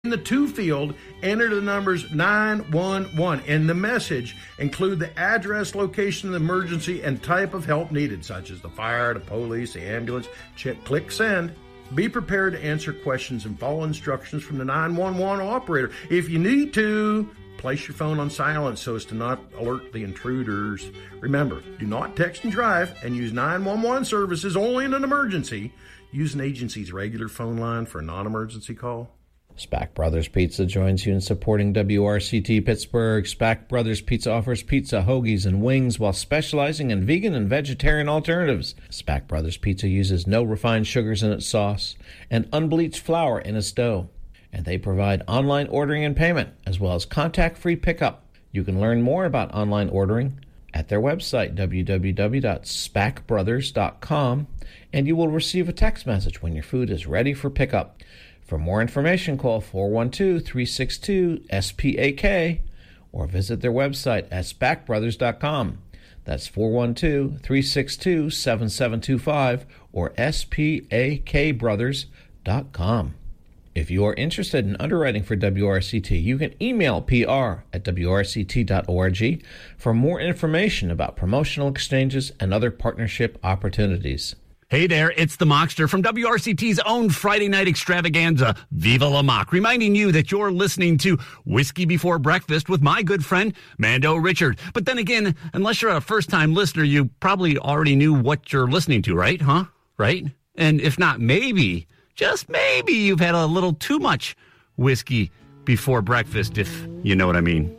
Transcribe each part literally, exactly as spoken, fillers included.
In the to field, enter the numbers nine one one. In the message, include the address, location of the emergency, and type of help needed, such as the fire, the police, the ambulance. Check, click send. Be prepared to answer questions and follow instructions from the nine one one operator. If you need to, place your phone on silent so as to not alert the intruders. Remember, do not text and drive, and use nine one one services only in an emergency. Use an agency's regular phone line for a non-emergency call. Spack Brothers Pizza joins you in supporting W R C T Pittsburgh. Spack Brothers Pizza offers pizza, hoagies, and wings while specializing in vegan and vegetarian alternatives. Spack Brothers Pizza uses no refined sugars in its sauce and unbleached flour in its dough. And they provide online ordering and payment, as well as contact-free pickup. You can learn more about online ordering at their website, w w w dot spack brothers dot com, and you will receive a text message when your food is ready for pickup. For more information, call four one two, three six two, S P A K or visit their website at spack brothers dot com. That's four one two, three six two, seven seven two five or S P A K brothers dot com. If you are interested in underwriting for W R C T, you can email P R at W R C T dot org for more information about promotional exchanges and other partnership opportunities. Hey there, it's the Mockster from W R C T's own Friday night extravaganza, Viva La Mock, reminding you that you're listening to Whiskey Before Breakfast with my good friend, Mando Richard. But then again, unless you're a first-time listener, you probably already knew what you're listening to, right? Huh? Right? And if not, maybe, just maybe you've had a little too much whiskey before breakfast, if you know what I mean.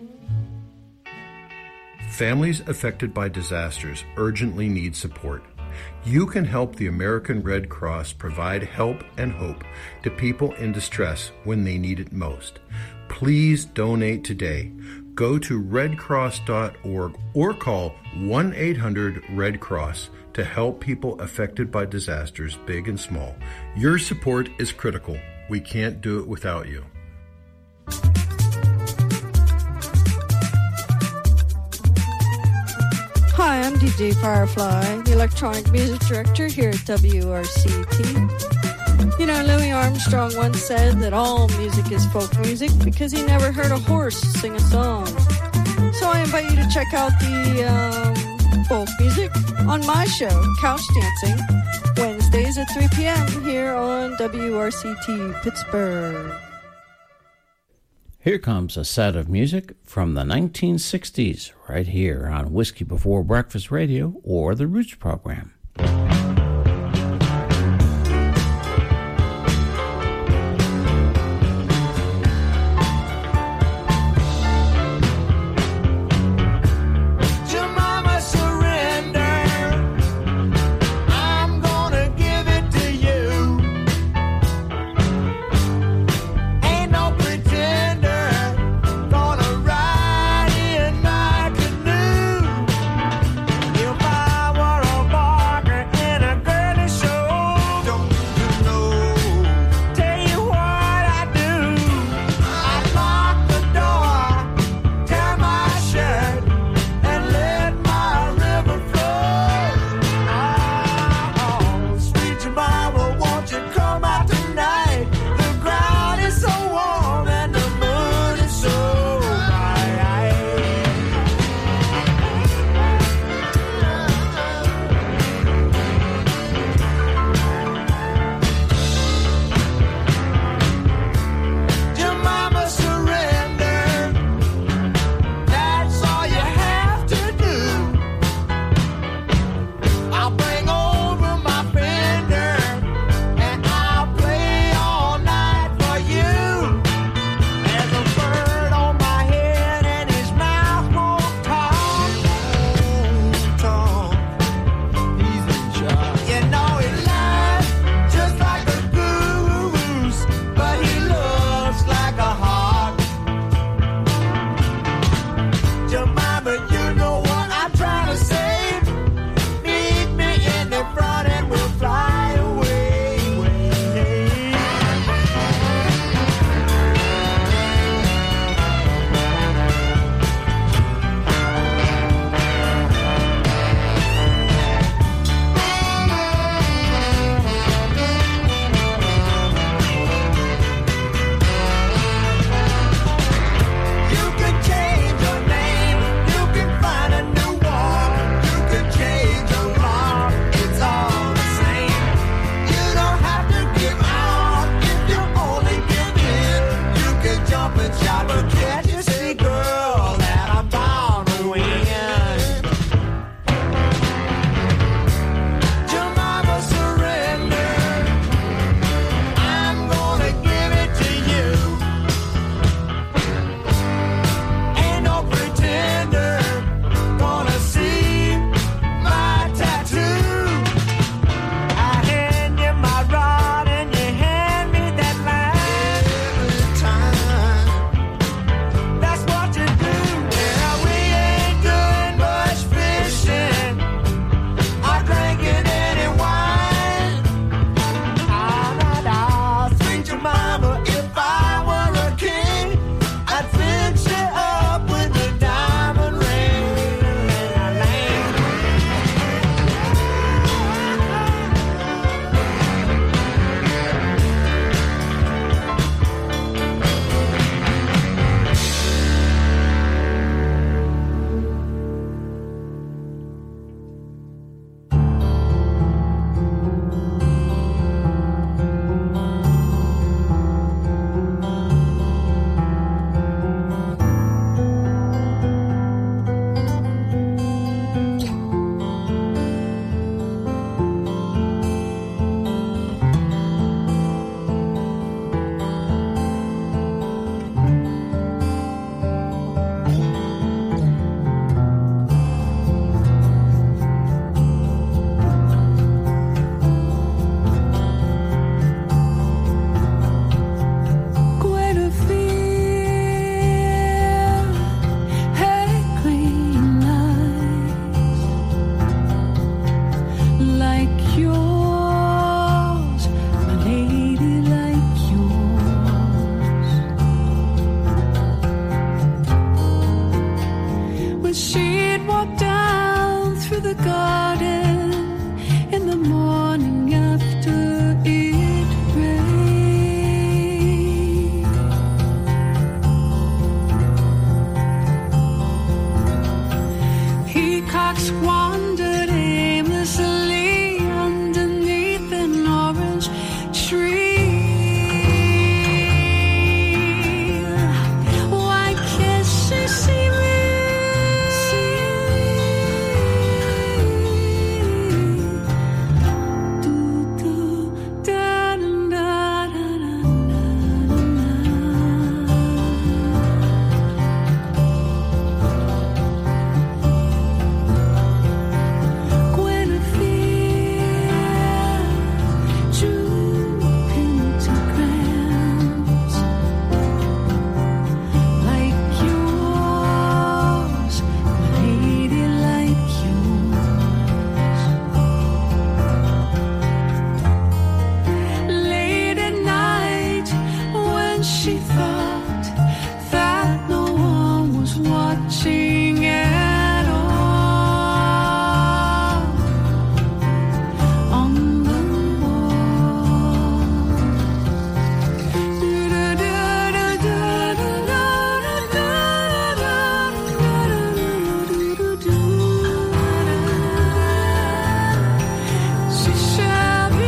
Families affected by disasters urgently need support. You can help the American Red Cross provide help and hope to people in distress when they need it most. Please donate today. Go to red cross dot org or call one eight hundred red cross to help people affected by disasters, big and small. Your support is critical. We can't do it without you. Hi, I'm D J Firefly, the electronic music director here at W R C T. You know, Louis Armstrong once said that all music is folk music because he never heard a horse sing a song. So I invite you to check out the um, folk music on my show, Couch Dancing, Wednesdays at three p.m. here on W R C T Pittsburgh. Here comes a set of music from the nineteen sixties, right here on Whiskey Before Breakfast Radio or the Roots program. If I were a boy through the garden in the morning after it rained. Peacocks wandered aimlessly underneath an orange tree. Why can't she see me? She thought that no one was watching at all on the wall. She shall be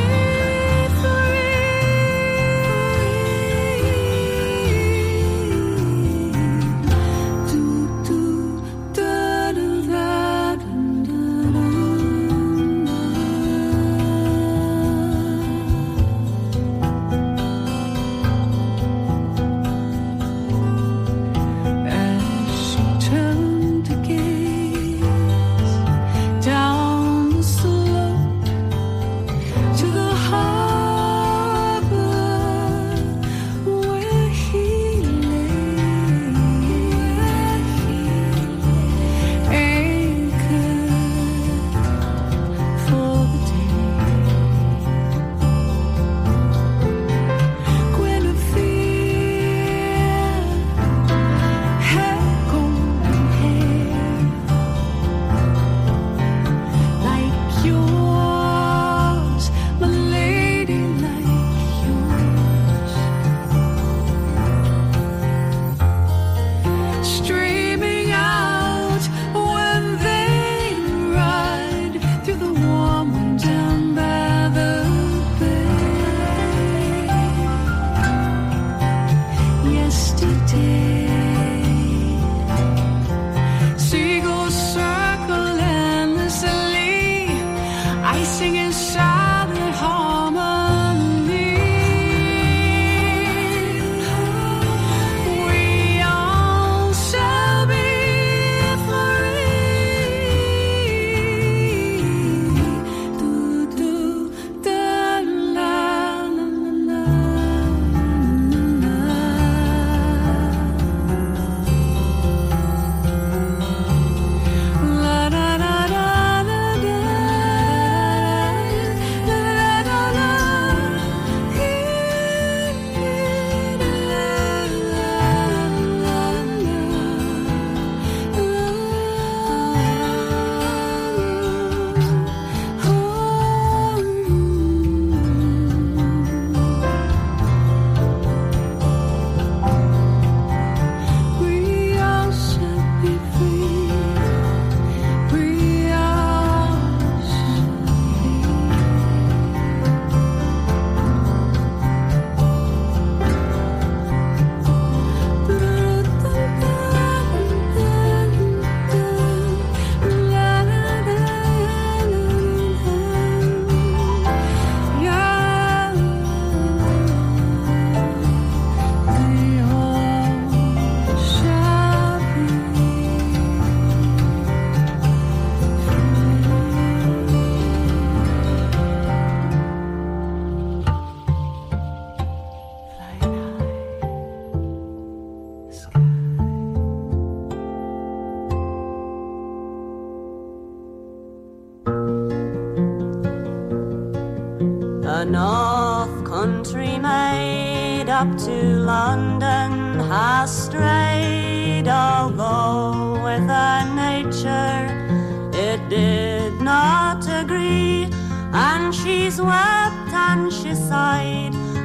The North Country maid up to London has strayed, although with her nature it did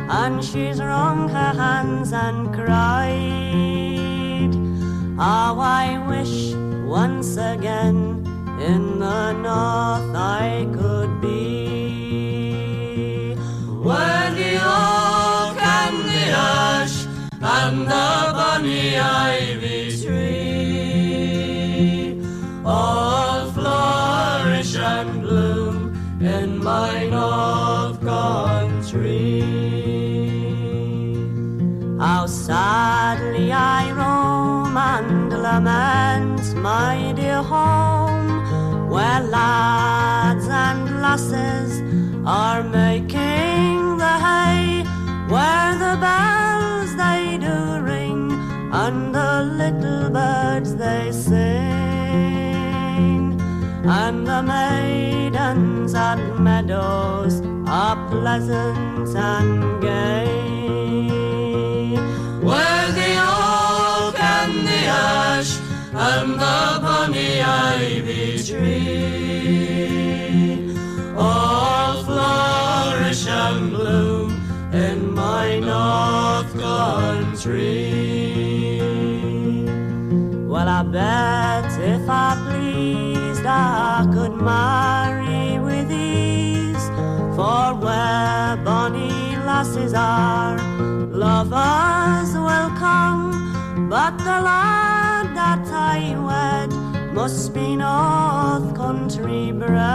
and she's wrung her hands and cried. How I wish once again in the north I could be, where the oak and the ash and the bonny ivy tree all flourish and bloom in my north country. How sadly I roam and lament my dear home, where lads and lasses are making the hay, where the bells they do ring and the little birds they sing, and the maidens at meadows are pleasant and gay, where the oak and the ash and the bonny ivy tree all flourish and bloom in my north country. Well, I bet if I pleased I could marry with ease, for where bonny lasses are, lovers will come, but the lad that I wed must be north country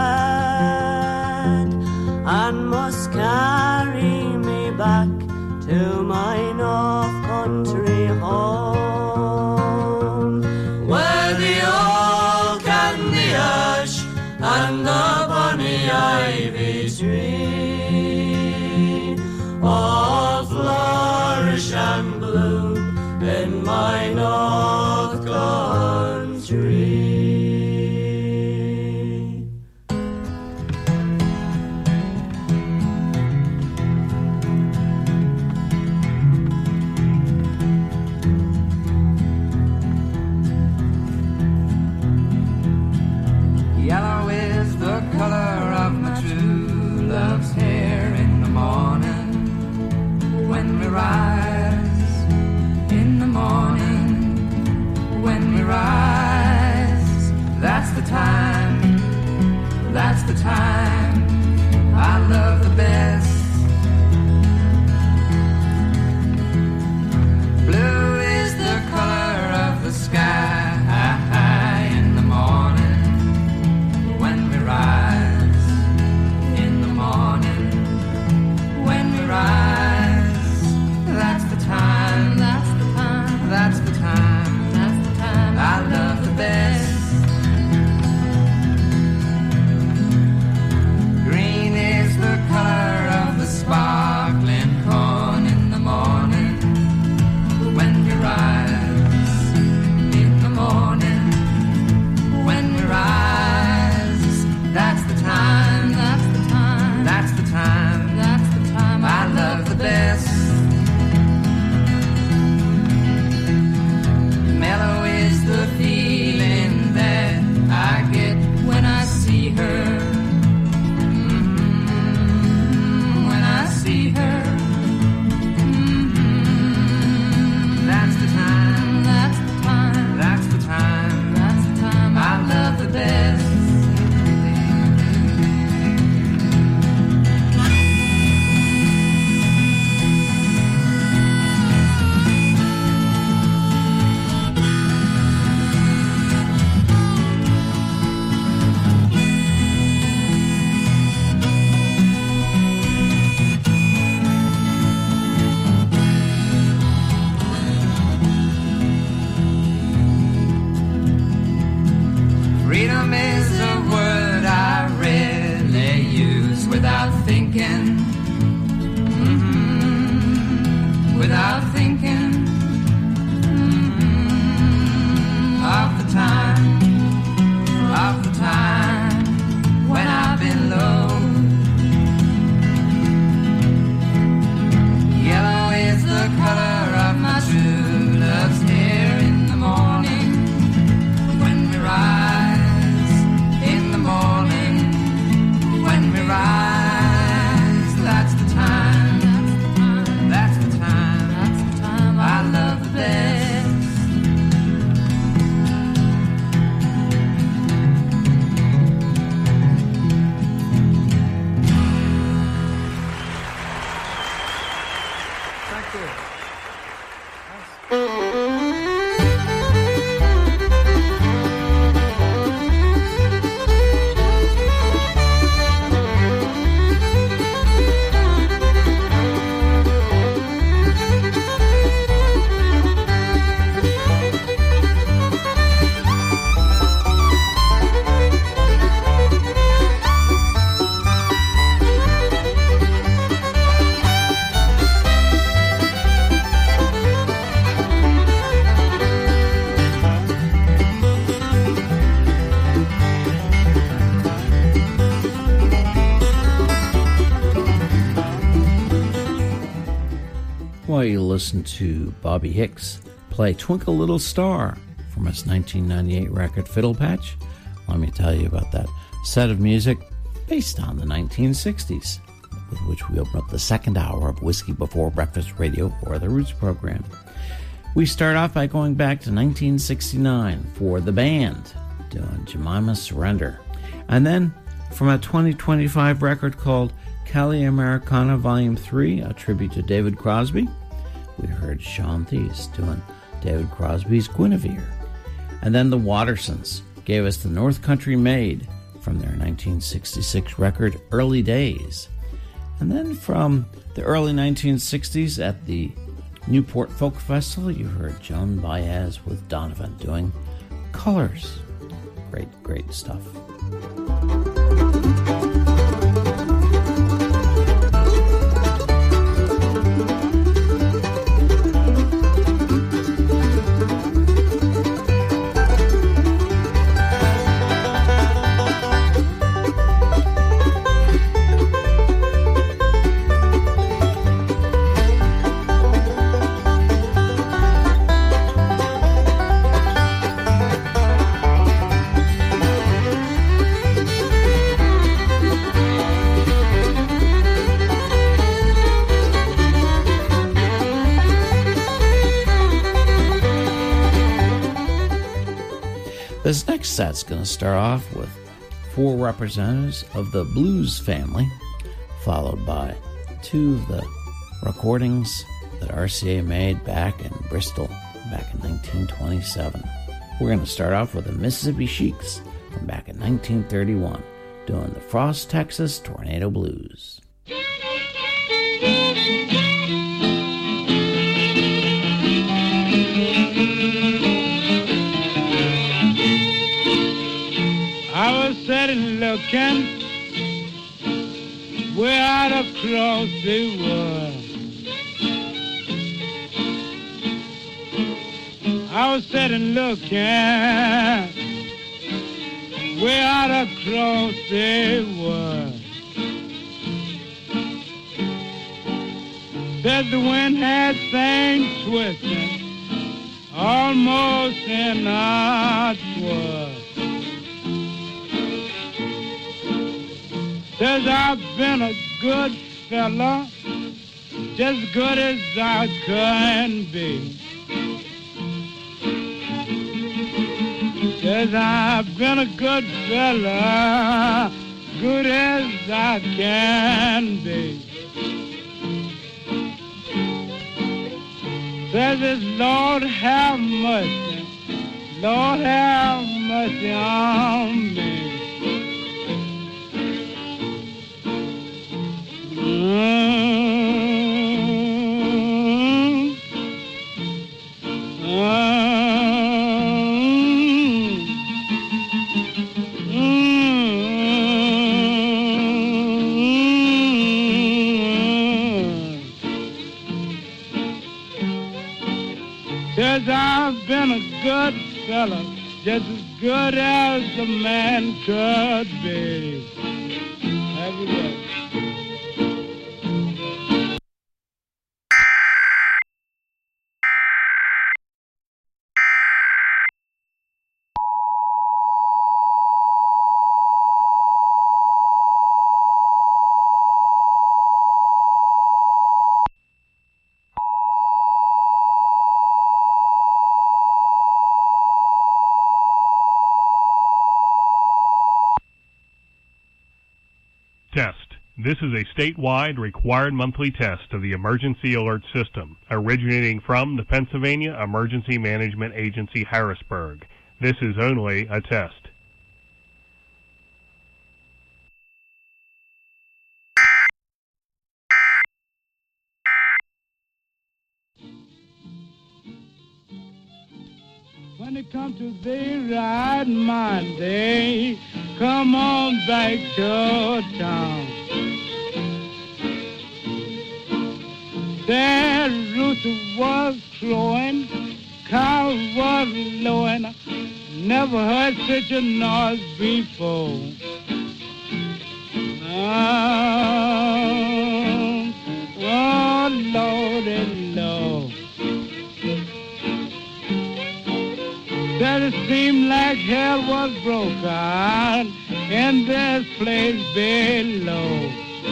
bred, and must carry me back to my north country home, where the oak and the ash and the bonny ivy tree all flourish and bloom in my north country. Yellow is the color of my true love's hair in the morning when we rise, in the morning when we rise. That's the time, that's the time I love the best. Blue is the color of the sky in the morning when we rise, in the morning when we rise. That's the time, that's the time, that's the time, that's the time I love the best. you listen to Bobby Hicks play Twinkle Little Star from his nineteen ninety-eight record Fiddle Patch. Let me tell you about that set of music based on the nineteen sixties, with which we open up the second hour of Whiskey Before Breakfast Radio, or the Roots program. We start off by going back to nineteen sixty-nine for The Band, doing Jemima Surrender. And then from a twenty twenty-five record called Cali Americana Volume three, a tribute to David Crosby, we heard Sean Thies doing David Crosby's Guinevere. And then the Wattersons gave us the North Country Maid from their nineteen sixty-six record Early Days. And then from the early nineteen sixties at the Newport Folk Festival, you heard Joan Baez with Donovan doing Colors. Great, great stuff. This next set's going to start off with four representatives of the blues family, followed by two of the recordings that R C A made back in Bristol back in nineteen twenty-seven. We're going to start off with the Mississippi Sheiks from back in nineteen thirty-one, doing the Frost, Texas Tornado Blues. I was sitting looking way out across the world. I was sitting looking way out across the world. Said the wind had things twisting almost in our world. Says I've been a good fella, just good as I can be. Says I've been a good fella, good as I can be. Says it's Lord have mercy, Lord have mercy on me. Mm, mm, mm. Says I've been a good fella, just as good as a man could be. Have you got? Test. This is a statewide required monthly test of the Emergency Alert System, originating from the Pennsylvania Emergency Management Agency, Harrisburg. This is only a test. When it comes to the right Monday, come on back to town. That rooster was crowing, cow was lowing. Never heard such a noise before. Oh, oh Lordy, Lord. that it seemed like hell was broken in this place below.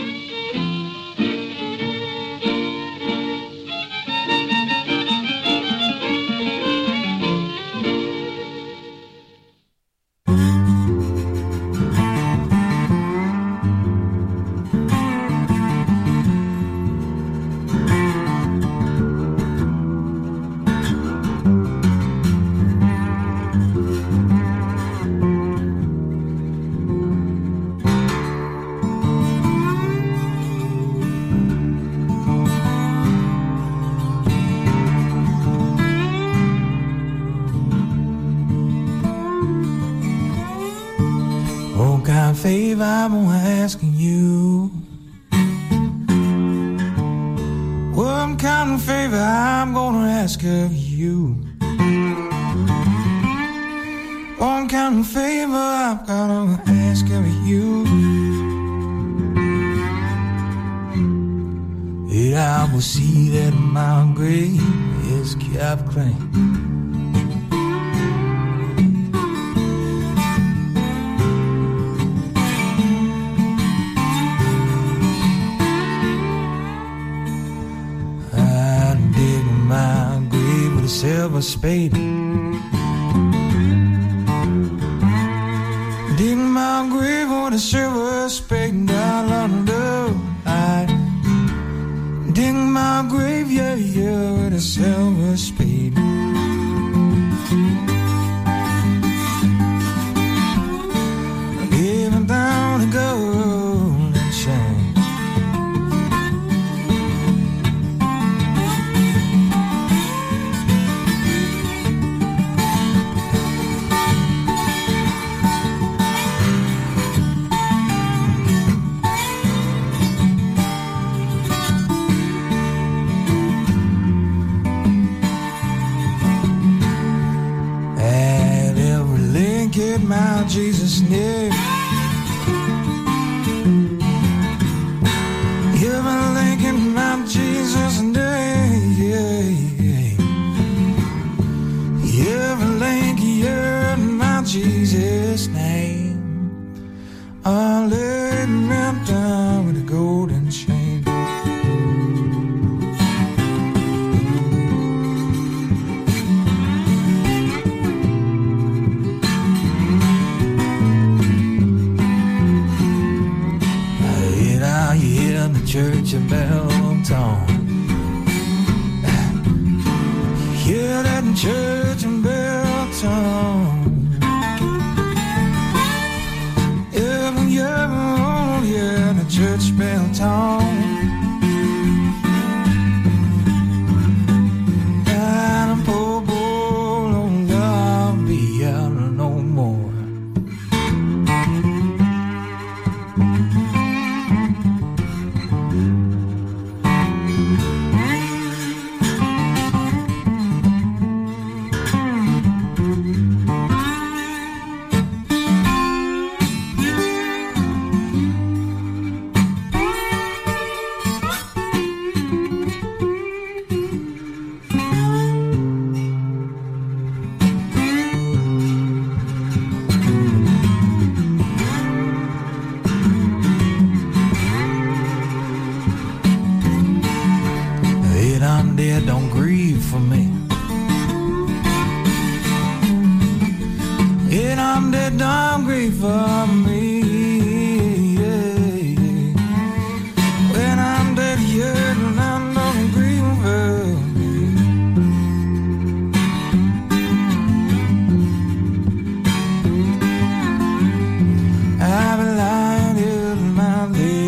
Favor I'm asking you. What kind of favor I'm gonna ask of you? What kind of favor I'm gonna ask of you? Yeah, I will see that my grave is kept clean. Silver spade, dig my grave with a silver spade down under. I dig my grave, yeah, yeah, with a silver spade. Even down the golden chain. My Jesus name, every link in my Jesus name, every link here in my Jesus name, I laid me down with a golden chain. Church of Belltown. Hear that in church in Belltown. Yeah, yeah, yeah, the church Belltown. And a poor boy don't love me out no more. Don't grieve for me. And I'm dead, don't grieve for me. Yeah. When I'm dead, yeah, and I don't grieve for me. I've been lying in my bed.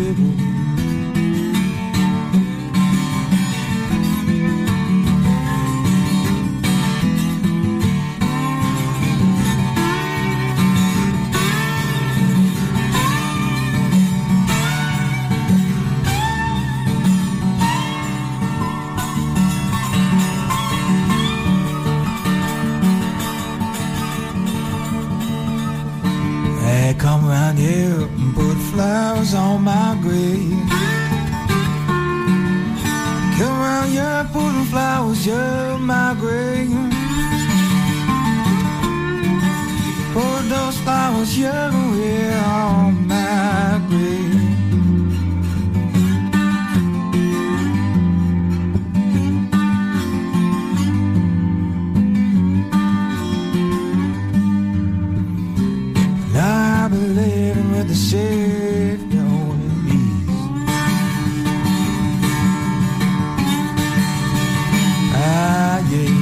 Come around here and put flowers on my grave. Come around here putting flowers on my grave. was young here on my grave. Now I been living with the Savior on the east. Ah, yeah.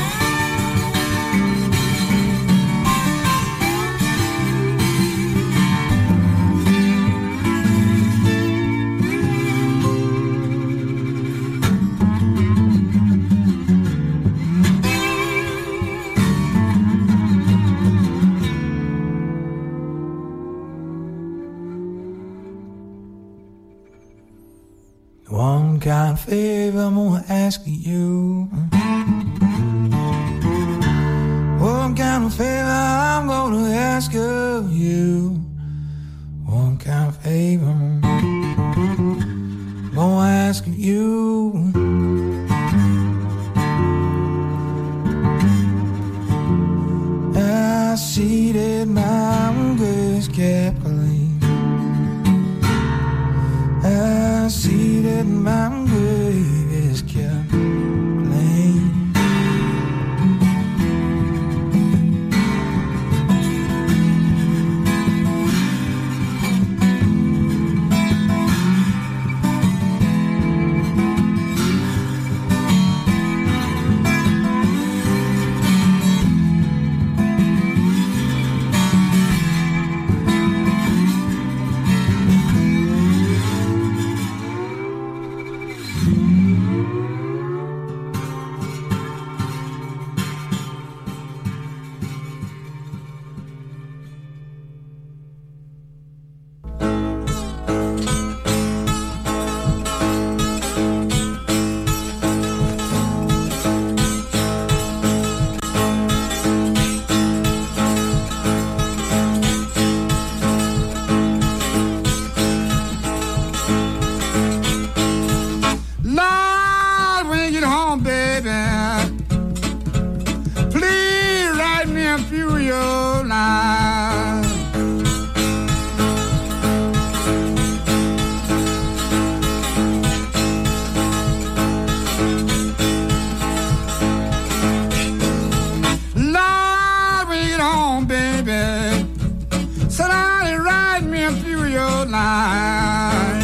One kind of favor I'm gonna ask of you. One kind of favor I'm gonna ask of you. One kind of favor I'm gonna ask of you. I see that my grace kept clean. I see that my grave is kept clean. Lord, when you get home, baby, please write me a few of your lines. Lord, when you get home, baby, sit down and write me a few of your lines.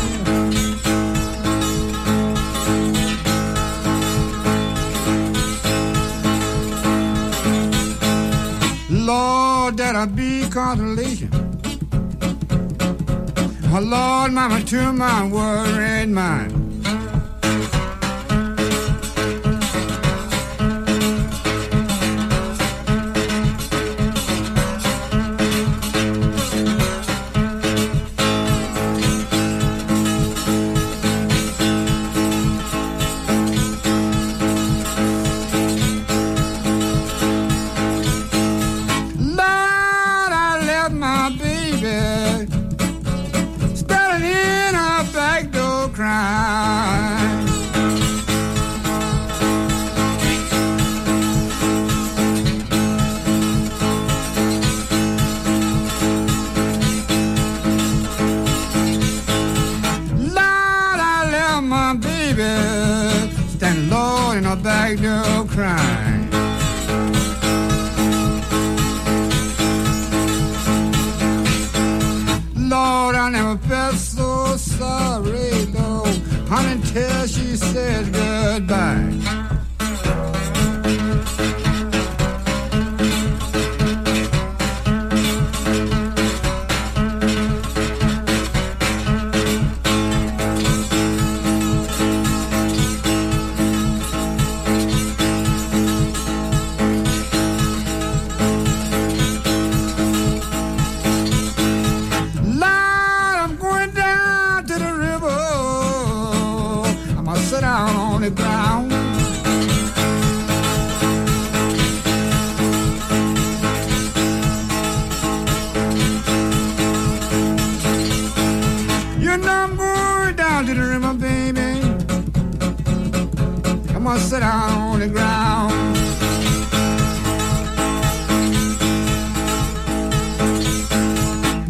Lord, that'll be consolation. Oh, Lord, mama, to my worried mind. Cry.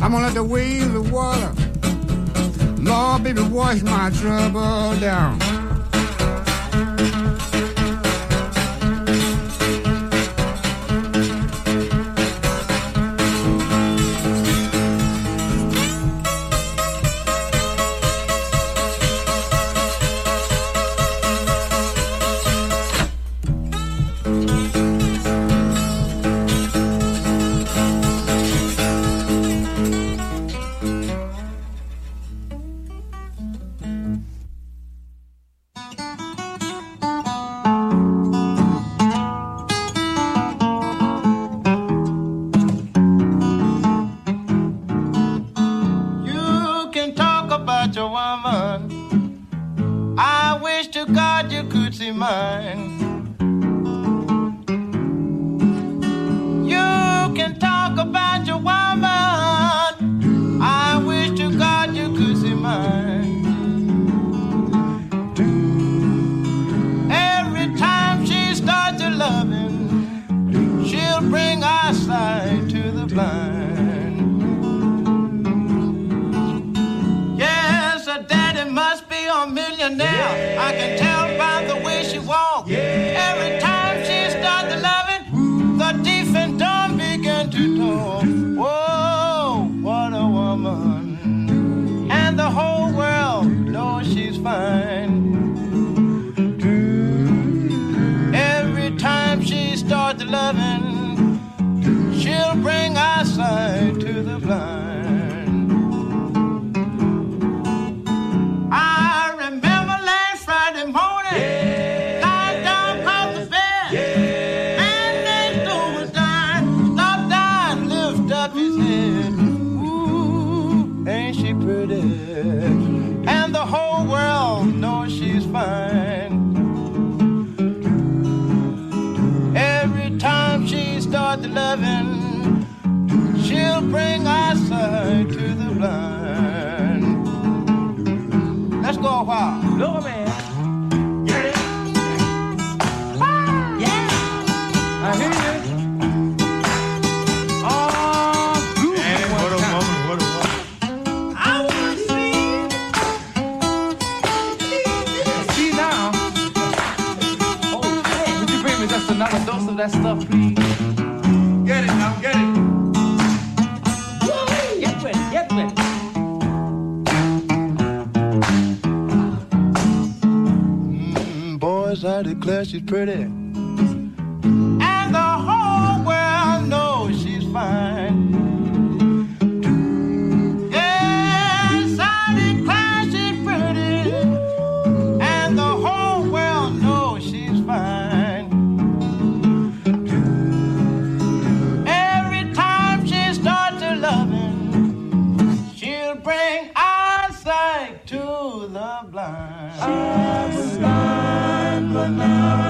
I'm gonna let the waves of water, Lord, baby, wash my trouble down. She's pretty, and the whole world knows she's fine. Yes, I declare she's pretty, and the whole world knows she's fine. Every time she starts to loving, she'll bring eyesight to the blind. I was blind, but now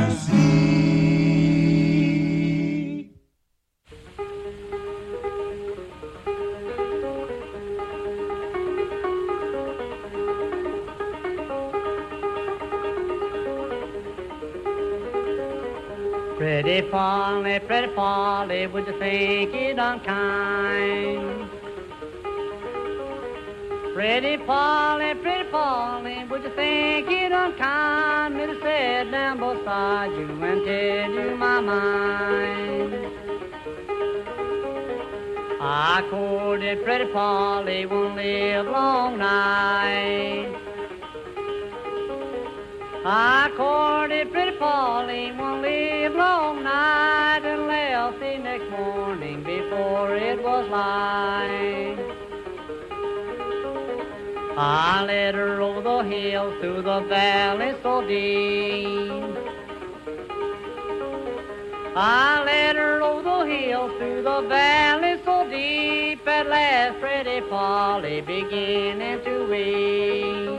Pretty Polly, pretty Polly, would you think it unkind? Pretty Polly, pretty Polly, would you think it unkind me to sit down beside you and tell you my mind? I courted pretty Polly one live long night. I courted pretty Polly one live long night and left the next morning before it was light. I led her over the hills through the valley so deep. I led her over the hills through the valley so deep. At last pretty Polly beginning to weep.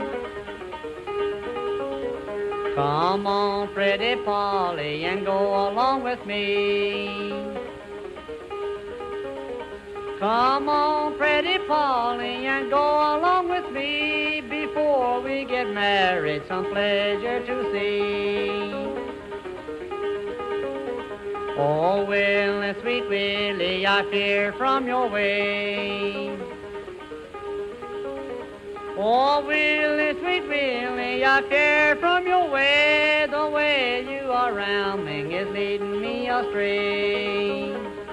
Come on, pretty Polly, and go along with me. Come on, pretty Polly, and go along with me. Before we get married, some pleasure to see. Oh, Willie, sweet Willie, I fear from your way. Oh, Willie, sweet Willie, I fear from your way. The way you are rounding is leading me astray.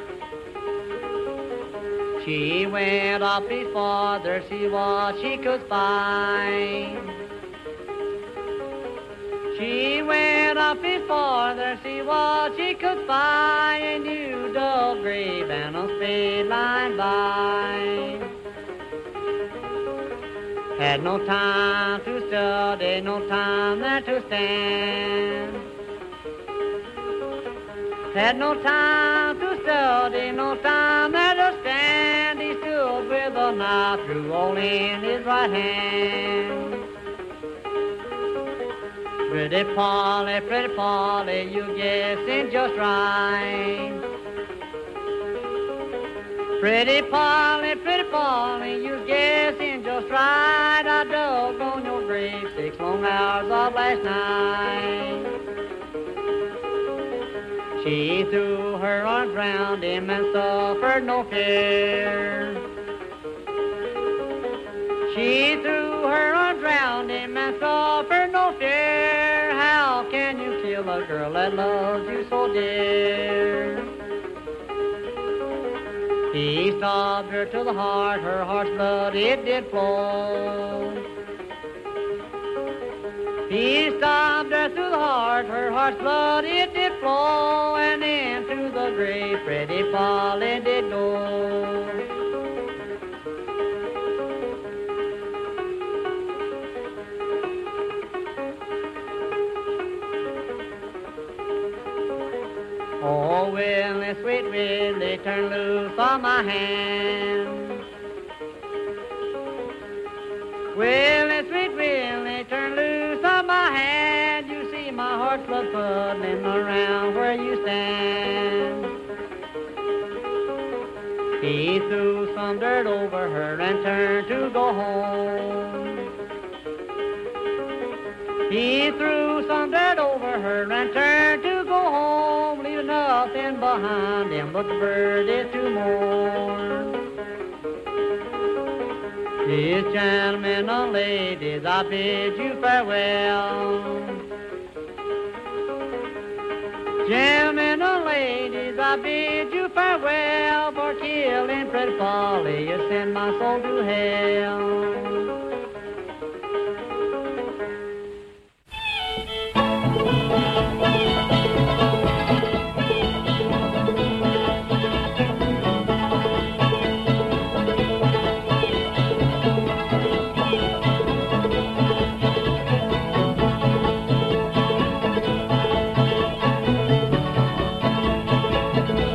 She went up before there, see what she could find. She went up before there, see what she could find, and you dug grave and a spade line by. Had no time to study, no time there to stand. Had no time to study, no time there to stand. He stood with a knife drew all in his right hand. Pretty Polly, pretty Polly, you guessing just right. Pretty Polly, pretty Polly, you guessing just right. I dug on your grave six long hours of last night. She threw her arms round him and suffered no fear. She threw her arms round him and suffered no fear. How can you kill a girl that loves you so dear? He stabbed her to the heart, her heart's blood it did flow. He stabbed her to the heart, her heart's blood it did flow, and into the grave pretty Polly did go. Oh, Willie, sweet Willie, turn loose on my hand. Willie, sweet Willie, turn loose on my hand. You see my heart's blood puddling around where you stand. He threw some dirt over her and turned to go home. He threw some dirt over her and turned to go home, leaving nothing behind him but the birdies to mourn. Dear gentlemen and ladies, I bid you farewell. Gentlemen and ladies, I bid you farewell. For killing pretty Polly, you send my soul to hell.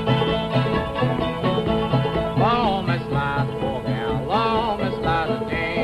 Long Miss Liza, poor gal, long Miss Liza,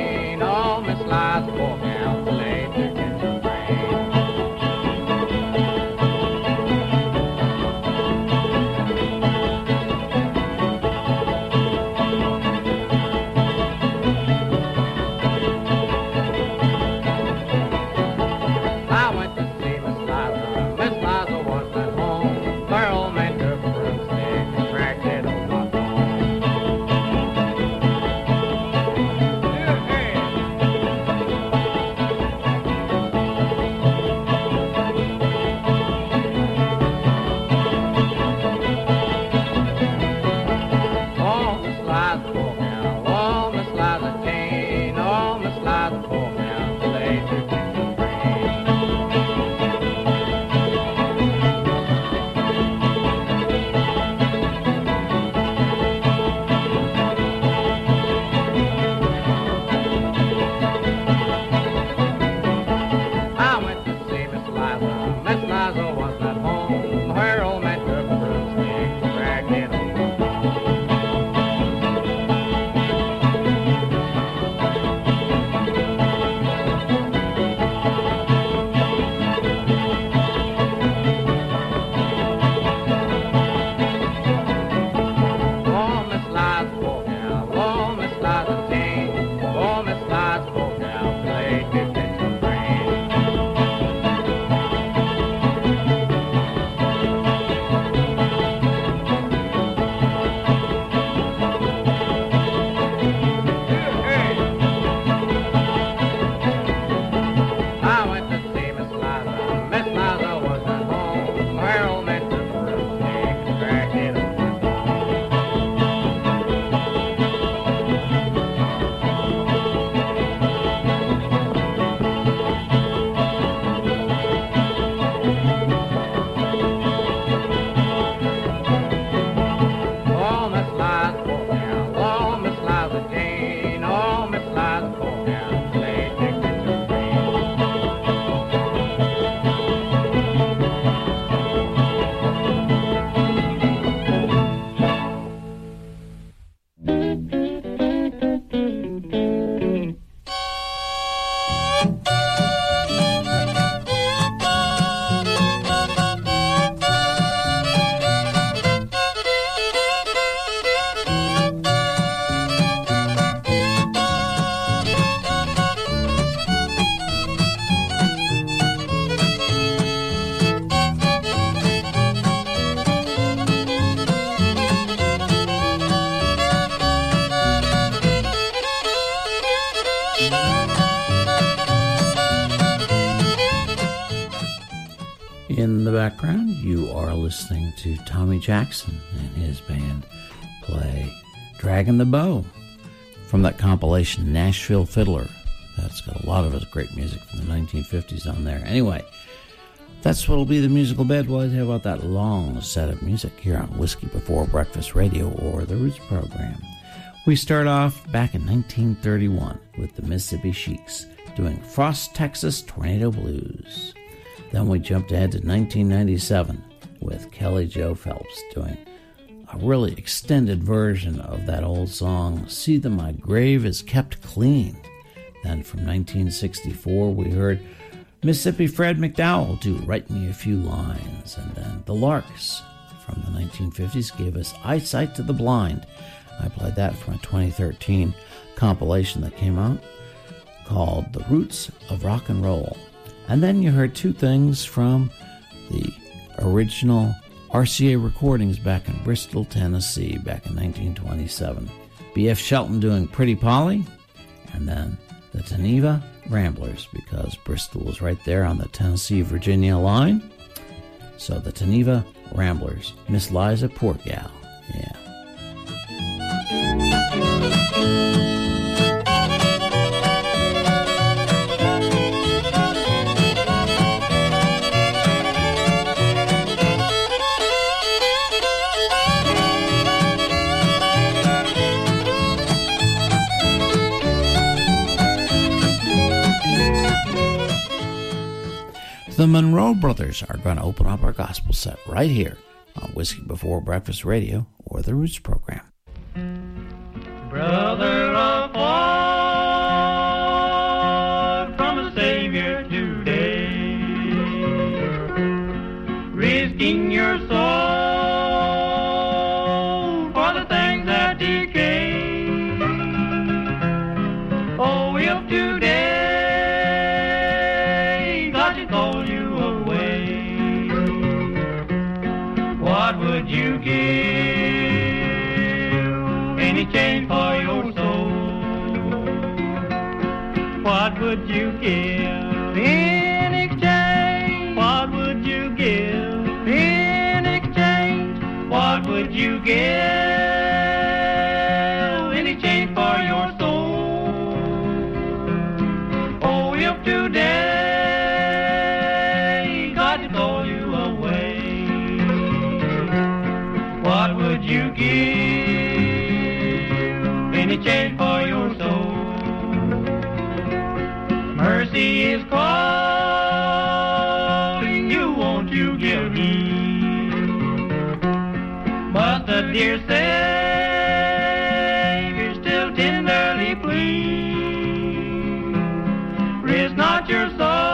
In the background, you are listening to Tommy Jackson and his band play Dragging the Bow from that compilation Nashville Fiddler. That's got a lot of great music from the nineteen fifties on there. Anyway, that's what'll be the musical bed. Well, how about that long set of music here on Whiskey Before Breakfast Radio, or the Roots program? We start off back in nineteen thirty-one with the Mississippi Sheiks doing Frost, Texas Tornado Blues. Then we jumped ahead to nineteen ninety-seven with Kelly Joe Phelps doing a really extended version of that old song, See That My Grave Is Kept Clean. Then from nineteen sixty-four, we heard Mississippi Fred McDowell do Write Me a Few Lines. And then the Larks from the nineteen fifties gave us Eyesight to the Blind. I played that from a twenty thirteen compilation that came out called The Roots of Rock and Roll. And then you heard two things from the original R C A recordings back in Bristol, Tennessee, back in nineteen twenty-seven. B F Shelton doing Pretty Polly, and then the Teneva Ramblers, because Bristol was right there on the Tennessee-Virginia line. So the Teneva Ramblers, Miss Liza, poor gal, yeah. The Monroe Brothers are going to open up our gospel set right here on Whiskey Before Breakfast Radio, or the Roots program. Brother of far from a Savior today, risking your soul for the things that decay. Oh, if today you give any change for your soul? What would you give in exchange? What would you give in exchange? What would you give any change for your soul? Oh, if today God had called you away, what would you give any change for your soul? Mercy is calling you, won't you give heed? But the dear Savior still tenderly pleads, risk not your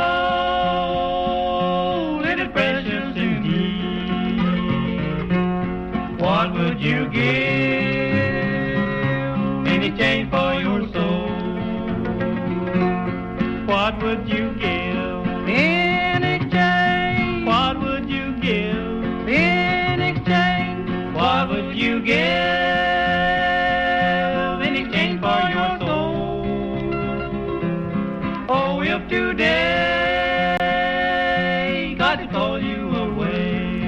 soul, it is precious indeed. What would you give any change for your soul? What would you give in exchange? What would you give in exchange? What would you give in exchange for your soul? Oh, if today God had called you away,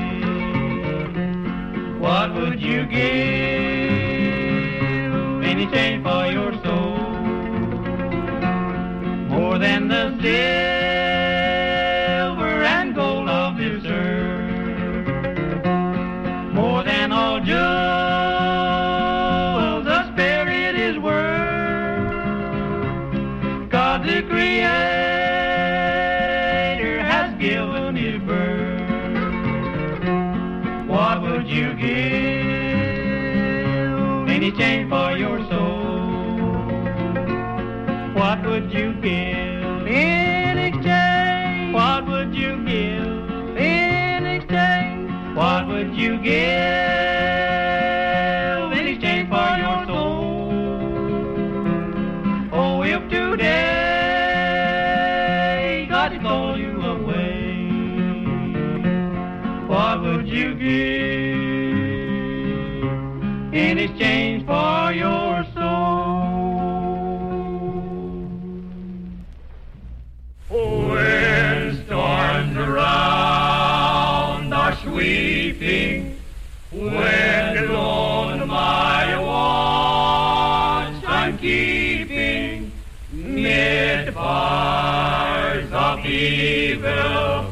what would you give any change for your soul? More than the silver and gold of this earth, more than all jewels the Spirit is worth. God the Creator has given His birth. What would you give any change for your soul? What would you give in exchange? What would you give in exchange? What would you give in exchange for your soul? Oh, if today God had called you away, what would you give in exchange for your soul? When storms around keeping, mid fires of evil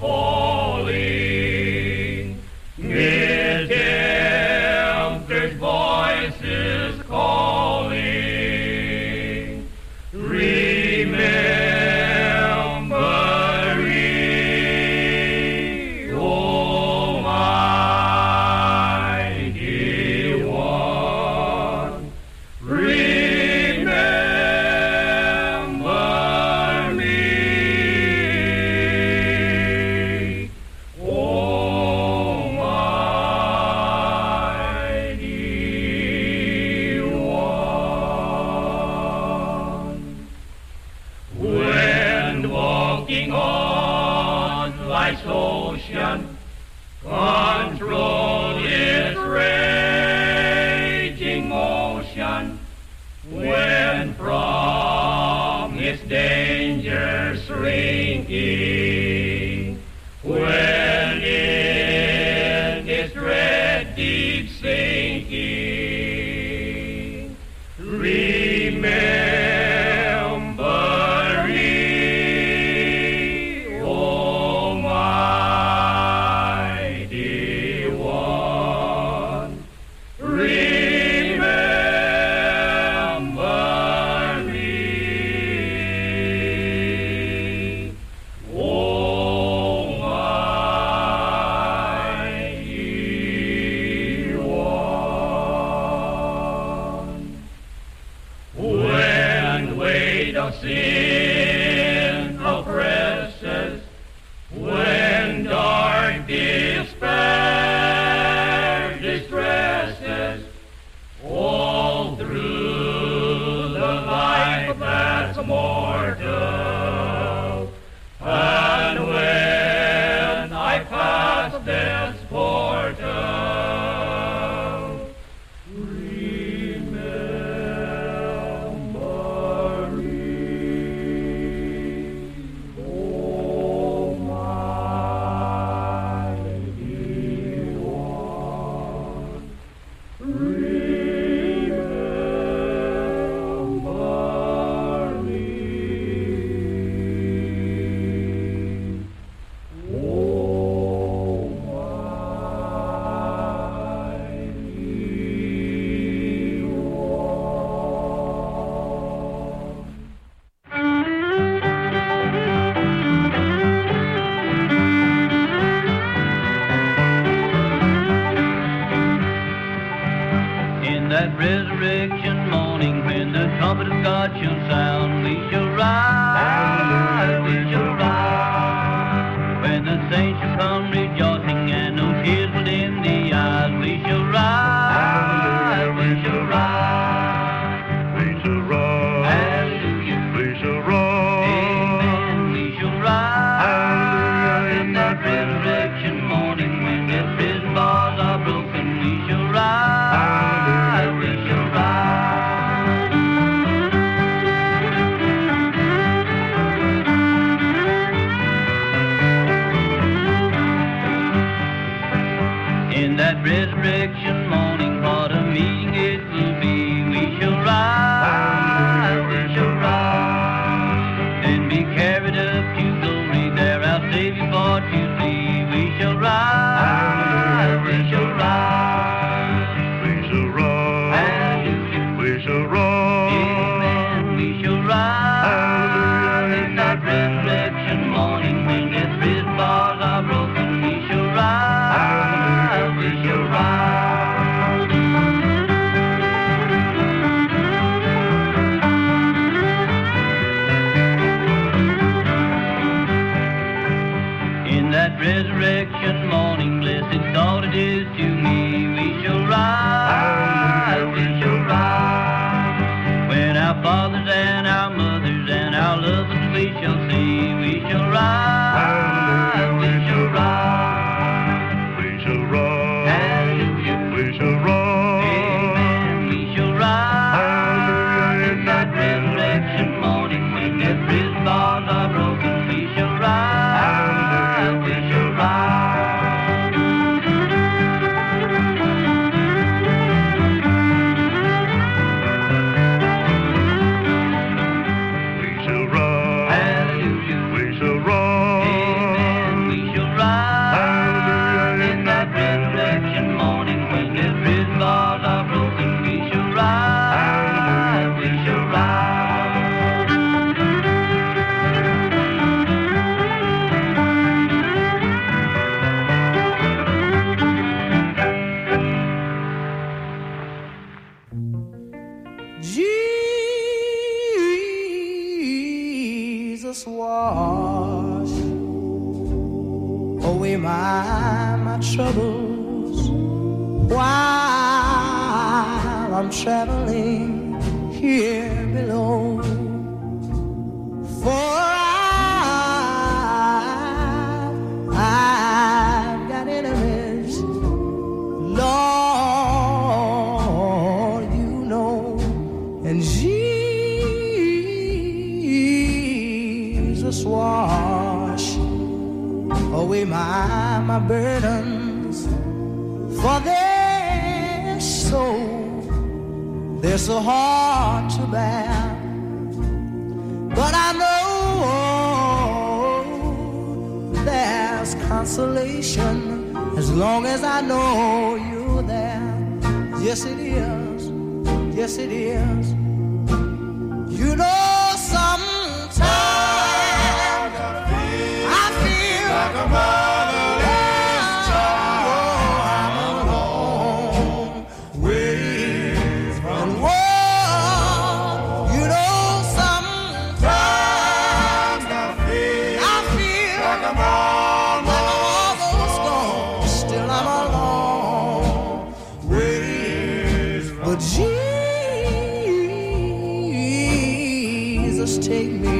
falling, mid tempter's voices calling, remember me, O mighty one, remember me, O mighty one. When walking on life's ocean, control its raging motion, when from its danger shrinking, when in its dread deep sinking, remember me, O mighty one, remember me, O mighty one. When weight of sin oppresses, when dark despair distresses, all through the life that's mortal, and when I pass death's portal, remember me, O mighty one, remember me, O mighty one. In that resurrection morning, when the trumpet of God shall sound, we shall rise, we shall rise. When the saints shall come rejoicing, and no tears will dim the eyes, we shall rise, we shall rise. We shall rise, Hallelujah, we shall rise, amen, we shall rise. In that resurrection morning, when the prison bars are broken, we shall rise, we shall rise. In that resurrection morning, what a meeting it will be. We shall rise, we shall rise, and be carried up to glory there, our Savior for to see. We shall rise, we shall rise, we shall rise, hallelujah, we shall rise, amen, we shall rise. In that resurrection morning, when death's prison bars are broken, we shall rise, we shall rise. Jesus wash away my, my troubles while I'm traveling here below. For I, I've got enemies, Lord, you know, and Jesus wash away my, my burdens, for they're so, they're so hard to bear. But I know there's consolation as long as I know you're there. Yes, it is. Yes, it is. You know, sometimes I feel like a motherless child. I'm alone, waiting and warm. You know, sometimes I feel, I feel like I'm almost gone. Still, I'm alone, waiting. But Jesus, take me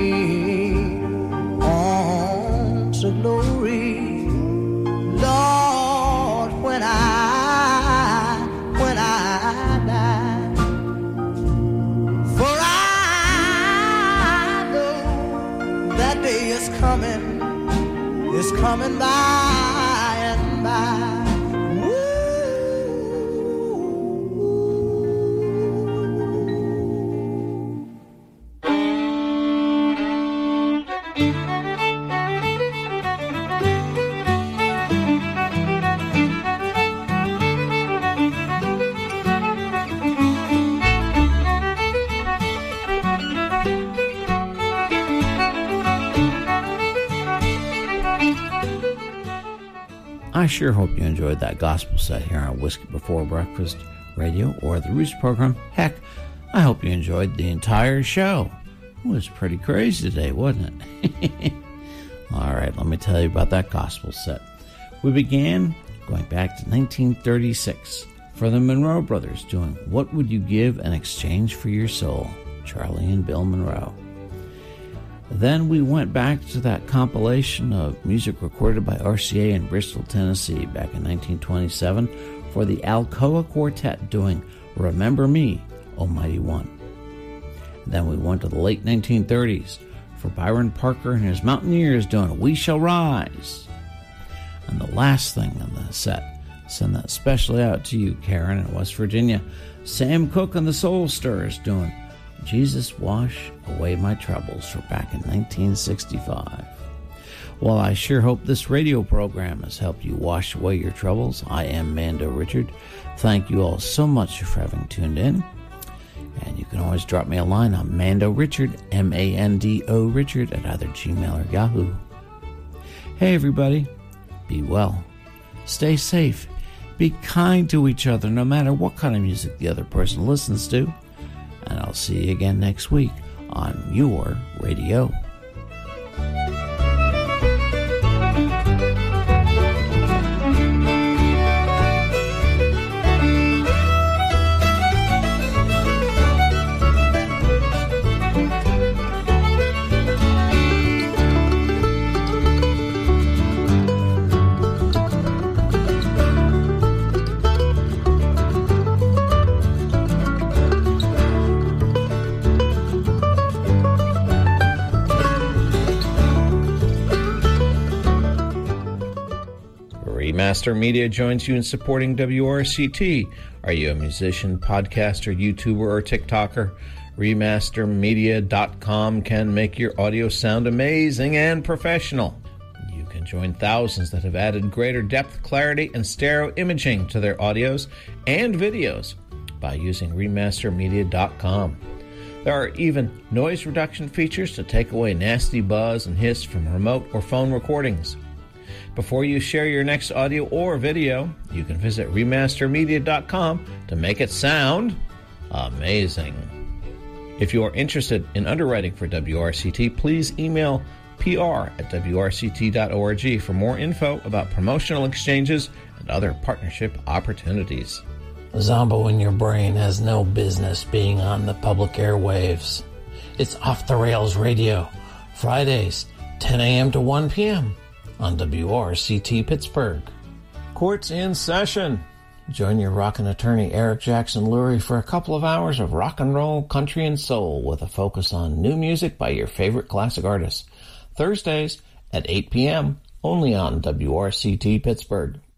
on to glory, Lord, when I, when I die. For I know that day is coming, is coming by and by. I sure hope you enjoyed that gospel set here on Whiskey Before Breakfast Radio or the Roots program. Heck, I hope you enjoyed the entire show. It was pretty crazy today, wasn't it? All right, let me tell you about that gospel set. We began going back to nineteen thirty-six for the Monroe Brothers doing What Would You Give in Exchange for Your Soul? Charlie and Bill Monroe. Then we went back to that compilation of music recorded by R C A in Bristol, Tennessee back in nineteen twenty-seven for the Alcoa Quartet doing Remember Me, Almighty One. Then we went to the late nineteen thirties for Byron Parker and his Mountaineers doing We Shall Rise. And the last thing in the set, send that especially out to you, Karen, in West Virginia, Sam Cooke and the Soul Stirrers doing Jesus Wash Away My Troubles for back in nineteen sixty-five. Well, I sure hope this radio program has helped you wash away your troubles. I am Mando Richard. Thank you all so much for having tuned in. And you can always drop me a line on Mando Richard, M A N D O Richard, at either Gmail or Yahoo. Hey everybody, be well, stay safe, be kind to each other no matter what kind of music the other person listens to. And I'll see you again next week on your radio. Remaster Media joins you in supporting W R C T. Are you a musician, podcaster, YouTuber, or TikToker? Remaster Media dot com can make your audio sound amazing and professional. You can join thousands that have added greater depth, clarity, and stereo imaging to their audios and videos by using Remaster Media dot com. There are even noise reduction features to take away nasty buzz and hiss from remote or phone recordings. Before you share your next audio or video, you can visit Remaster Media dot com to make it sound amazing. If you are interested in underwriting for W R C T, please email P R at W R C T dot org for more info about promotional exchanges and other partnership opportunities. Zombo in Your Brain has no business being on the public airwaves. It's Off the Rails Radio, Fridays, ten a.m. to one p.m. on W R C T Pittsburgh. Court's in session. Join your rockin' attorney Eric Jackson Lurie for a couple of hours of rock and roll, country, and soul with a focus on new music by your favorite classic artists. Thursdays at eight p.m. only on W R C T Pittsburgh.